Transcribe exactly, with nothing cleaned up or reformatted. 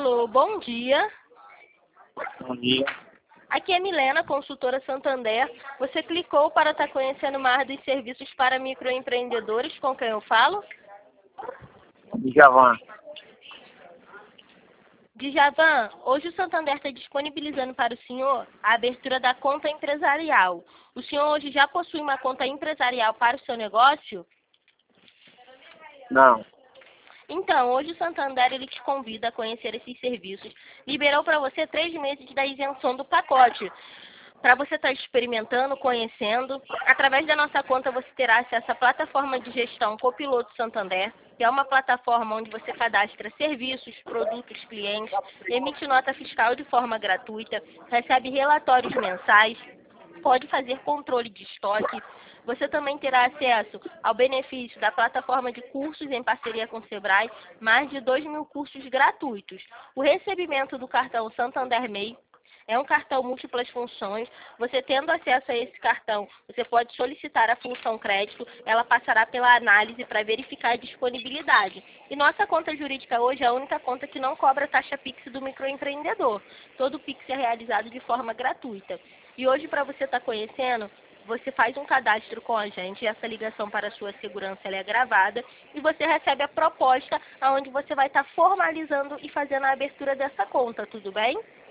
Alô, bom dia. Bom dia. Aqui é Milena, consultora Santander. Você clicou para estar conhecendo mais dos serviços para microempreendedores, com quem eu falo? Djavan. Djavan, hoje o Santander está disponibilizando para o senhor a abertura da conta empresarial. O senhor hoje já possui uma conta empresarial para o seu negócio? Não. Então, hoje o Santander ele te convida a conhecer esses serviços. Liberou para você três meses da isenção do pacote. Para você estar experimentando, conhecendo. Através da nossa conta você terá acesso à plataforma de gestão Copiloto Santander, que é uma plataforma onde você cadastra serviços, produtos, clientes, emite nota fiscal de forma gratuita, recebe relatórios mensais, pode fazer controle de estoque. Você também terá acesso ao benefício da plataforma de cursos em parceria com o Sebrae, mais de dois mil cursos gratuitos. O recebimento do cartão Santander M E I é um cartão múltiplas funções. Você tendo acesso a esse cartão, você pode solicitar a função crédito, ela passará pela análise para verificar a disponibilidade. E nossa conta jurídica hoje é a única conta que não cobra taxa Pix do microempreendedor. Todo Pix é realizado de forma gratuita. E hoje, para você estar conhecendo, você faz um cadastro com a gente, essa ligação para a sua segurança ela é gravada, e você recebe a proposta onde você vai estar formalizando e fazendo a abertura dessa conta, tudo bem?